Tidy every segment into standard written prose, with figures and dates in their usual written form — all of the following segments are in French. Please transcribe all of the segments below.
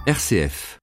RCF.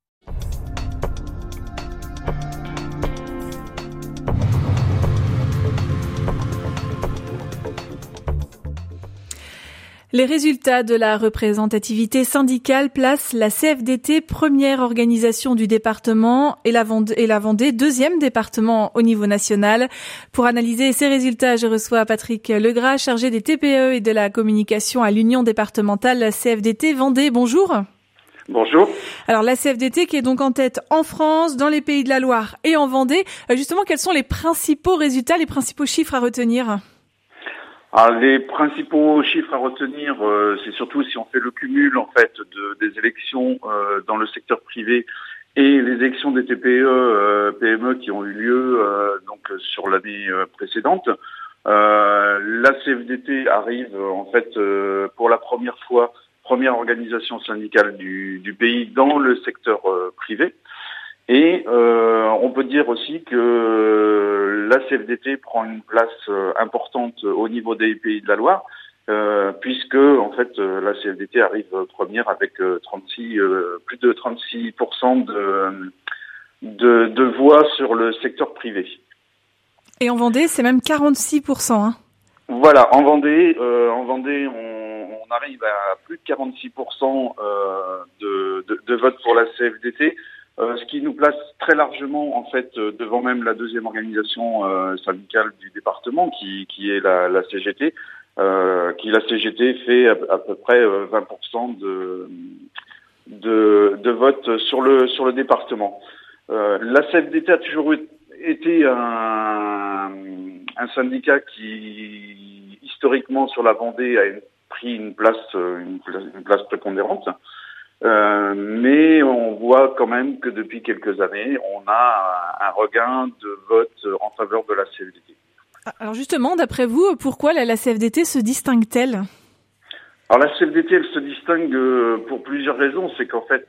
Les résultats de la représentativité syndicale placent la CFDT première organisation du département et la Vendée deuxième département au niveau national. Pour analyser ces résultats, je reçois Patrick Legras, chargé des TPE et de la communication à l'Union départementale CFDT Vendée. Bonjour. Bonjour. Alors la CFDT qui est donc en tête en France, dans les Pays de la Loire et en Vendée. Justement, quels sont les principaux résultats, les principaux chiffres à retenir ? Alors, les principaux chiffres à retenir, c'est surtout si on fait le cumul en fait des élections dans le secteur privé et les élections des TPE, PME qui ont eu lieu donc sur l'année précédente. La CFDT arrive en fait pour la première fois, première organisation syndicale du pays dans le secteur privé. Et on peut dire aussi que la CFDT prend une place importante au niveau des Pays de la Loire, puisque en fait la CFDT arrive première avec plus de 36% de voix sur le secteur privé. Et en Vendée, c'est même 46%. Hein. Voilà, en Vendée, on arrive à plus de 46% de vote pour la CFDT. Ce qui nous place très largement en fait devant même la deuxième organisation syndicale du département qui est la CGT, la CGT fait à peu près 20% de vote sur le département. La CFDT a toujours été un syndicat qui historiquement sur la Vendée a pris une place prépondérante. Mais on voit quand même que depuis quelques années, on a un regain de vote en faveur de la CFDT. Alors justement, d'après vous, pourquoi la CFDT se distingue-t-elle ? Alors la CFDT, elle se distingue pour plusieurs raisons. C'est qu'en fait,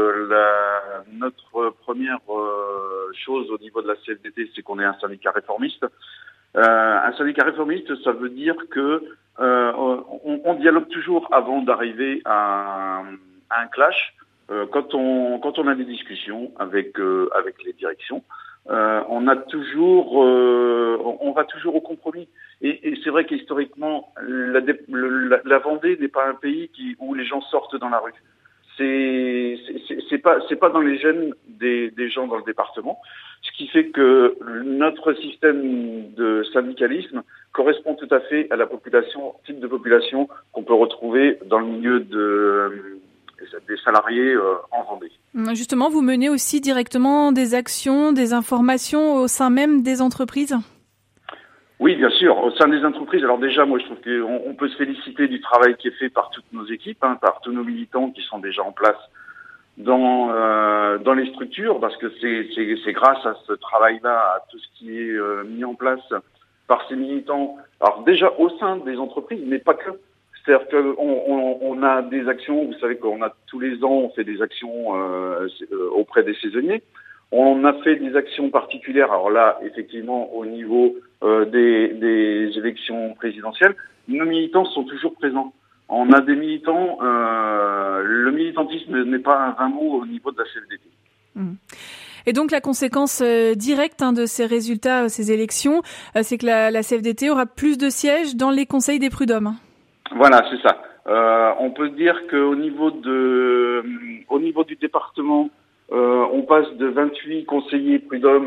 notre première chose au niveau de la CFDT, c'est qu'on est un syndicat réformiste. Un syndicat réformiste, ça veut dire que on dialogue toujours avant d'arriver à un clash. Quand on a des discussions avec les directions, on va toujours au compromis. Et c'est vrai qu'historiquement, la Vendée n'est pas un pays où les gens sortent dans la rue. C'est pas dans les gènes des gens dans le département, ce qui fait que notre système de syndicalisme correspond tout à fait à type de population qu'on peut retrouver dans le milieu des salariés en Vendée. Justement, vous menez aussi directement des actions, des informations au sein même des entreprises ? Oui, bien sûr, au sein des entreprises. Alors déjà, moi, je trouve qu'on peut se féliciter du travail qui est fait par toutes nos équipes, par tous nos militants qui sont déjà en place dans les structures, parce que c'est grâce à ce travail-là, à tout ce qui est mis en place par ces militants. Alors déjà au sein des entreprises, mais pas que. C'est-à-dire qu'on a des actions, vous savez qu'on a tous les ans, on fait des actions auprès des saisonniers. On a fait des actions particulières, alors là, effectivement, au niveau des élections présidentielles. Nos militants sont toujours présents. On a des militants, le militantisme n'est pas un vain mot au niveau de la CFDT. Et donc la conséquence directe de ces résultats, ces élections, c'est que la CFDT aura plus de sièges dans les conseils des prud'hommes. Voilà, c'est ça. On peut dire qu'au niveau du département, on passe de 22 conseillers prud'hommes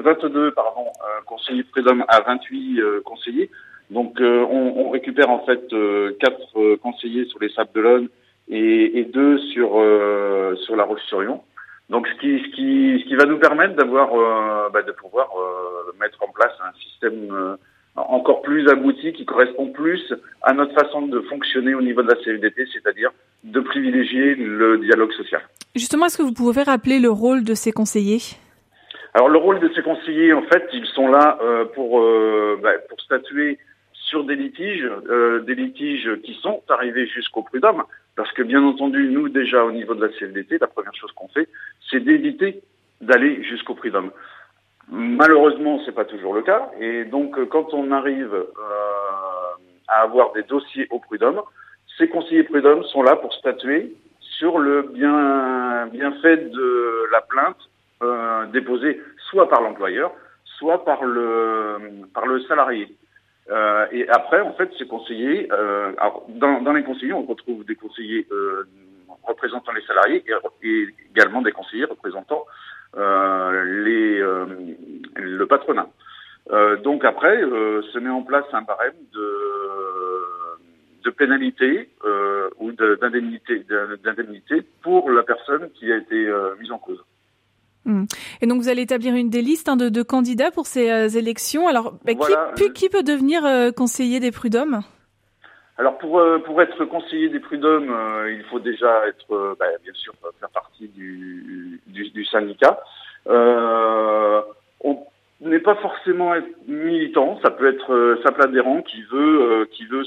à 28 conseillers. Donc on récupère en fait 4 conseillers sur les Sables-d'Olonne et 2 sur La Roche-sur-Yon. Donc ce qui va nous permettre de pouvoir mettre en place un système encore plus abouti, qui correspond plus à notre façon de fonctionner au niveau de la CFDT, c'est-à-dire de privilégier le dialogue social. Justement, est-ce que vous pouvez rappeler le rôle de ces conseillers ? Alors le rôle de ces conseillers, en fait, ils sont là pour statuer sur des litiges qui sont arrivés jusqu'au prud'homme, parce que bien entendu, nous déjà au niveau de la CFDT, la première chose qu'on fait, c'est d'éviter d'aller jusqu'au prud'homme. Malheureusement, c'est pas toujours le cas, et donc quand on arrive à avoir des dossiers au prud'homme, ces conseillers prud'homme sont là pour statuer sur le bien fait de la plainte déposée soit par l'employeur, soit par le salarié. Et après, en fait, ces conseillers, alors dans les conseillers, on retrouve des conseillers représentant les salariés et également des conseillers représentant le patronat. Donc après, se met en place un barème de pénalité ou d'indemnité pour la personne qui a été mise en cause. Et donc vous allez établir des listes de candidats pour ces élections. Alors voilà. Qui peut devenir conseiller des prud'hommes ? Alors pour être conseiller des prud'hommes, il faut déjà être bien sûr faire partie du syndicat. On n'est pas forcément être militant, ça peut être simple adhérent qui veut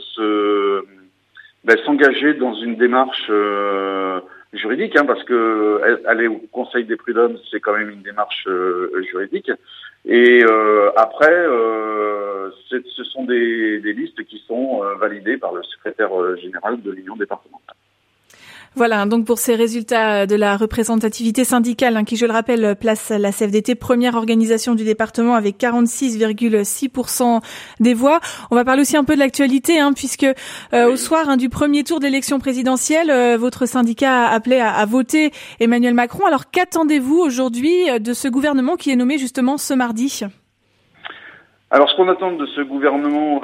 s'engager dans une démarche juridique, parce que aller au Conseil des prud'hommes, c'est quand même une démarche juridique. Et après, ce sont des listes qui sont validées par le secrétaire général de l'Union départementale. Voilà, donc pour ces résultats de la représentativité syndicale, qui, je le rappelle, place la CFDT première organisation du département avec 46,6% des voix. On va parler aussi un peu de l'actualité, puisque au soir du premier tour d'élection présidentielle, votre syndicat a appelé à voter Emmanuel Macron. Alors qu'attendez-vous aujourd'hui de ce gouvernement qui est nommé justement ce mardi ? Alors ce qu'on attend de ce gouvernement,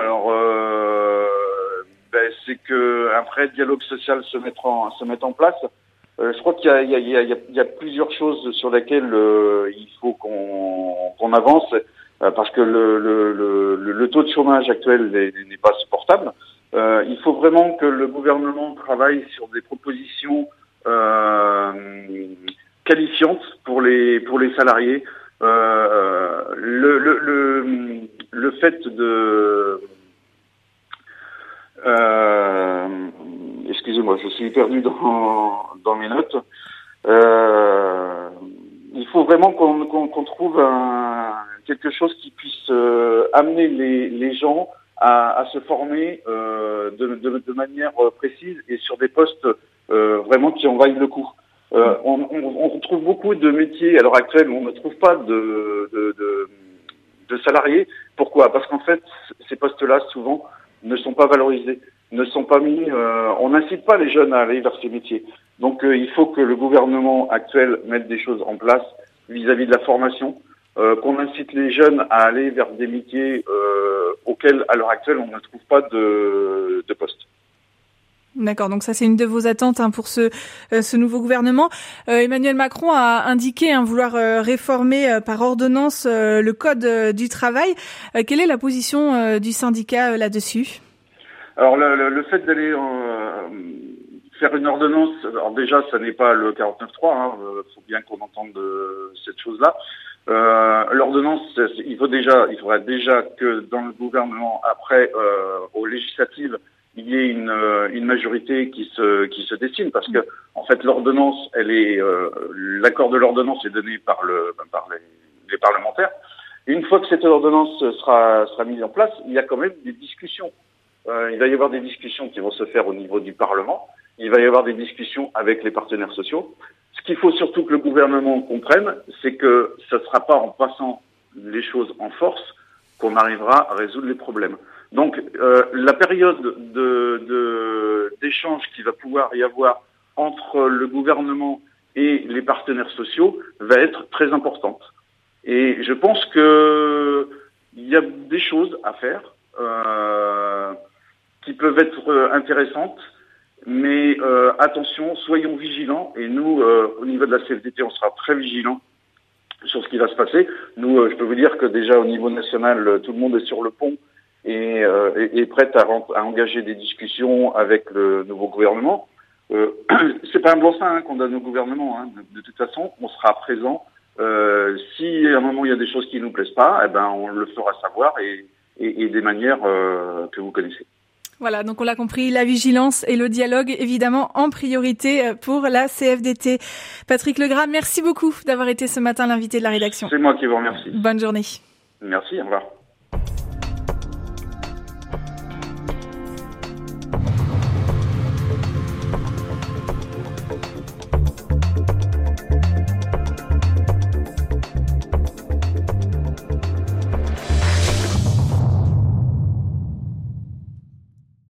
c'est qu'un vrai dialogue social se mette en place. Je crois qu'il y a plusieurs choses sur lesquelles il faut qu'on avance, parce que le taux de chômage actuel n'est pas supportable. Il faut vraiment que le gouvernement travaille sur des propositions qualifiantes pour les salariés. Le fait de excusez-moi, je suis perdu dans mes notes. Il faut vraiment qu'on trouve quelque chose qui puisse amener les gens à se former de manière précise et sur des postes vraiment qui en vaillent le coup. On retrouve beaucoup de métiers à l'heure actuelle où on ne trouve pas de salariés. Pourquoi ? Parce qu'en fait, ces postes-là, souvent, ne sont pas valorisés, ne sont pas mis. On n'incite pas les jeunes à aller vers ces métiers. Donc, il faut que le gouvernement actuel mette des choses en place vis-à-vis de la formation, qu'on incite les jeunes à aller vers des métiers auxquels, à l'heure actuelle, on ne trouve pas de poste. D'accord, donc ça c'est une de vos attentes pour ce nouveau gouvernement. Emmanuel Macron a indiqué vouloir réformer par ordonnance le code du travail. Quelle est la position du syndicat là-dessus ? Alors le fait d'aller faire une ordonnance, alors déjà ça n'est pas le 49.3, faut bien qu'on entende cette chose-là. L'ordonnance, il faudrait déjà que dans le gouvernement, après aux législatives, il y ait une majorité qui se dessine, parce que en fait l'ordonnance, l'accord de l'ordonnance est donné par les parlementaires. Et une fois que cette ordonnance sera mise en place, il y a quand même des discussions. Il va y avoir des discussions qui vont se faire au niveau du Parlement. Il va y avoir des discussions avec les partenaires sociaux. Ce qu'il faut surtout que le gouvernement comprenne, c'est que ce ne sera pas en passant les choses en force qu'on arrivera à résoudre les problèmes. Donc, la période d'échange qu'il va pouvoir y avoir entre le gouvernement et les partenaires sociaux va être très importante. Et je pense que il y a des choses à faire qui peuvent être intéressantes, mais attention, soyons vigilants. Et nous, au niveau de la CFDT, on sera très vigilants sur ce qui va se passer. Nous, je peux vous dire que déjà au niveau national, tout le monde est sur le pont et est prête à engager des discussions avec le nouveau gouvernement. C'est pas un blanc-seing qu'on donne au gouvernement. De toute façon, on sera présent. Si à un moment il y a des choses qui nous plaisent pas, on le fera savoir et des manières que vous connaissez. Voilà, donc on l'a compris, la vigilance et le dialogue, évidemment, en priorité pour la CFDT. Patrick Legras, merci beaucoup d'avoir été ce matin l'invité de la rédaction. C'est moi qui vous remercie. Bonne journée. Merci, au revoir.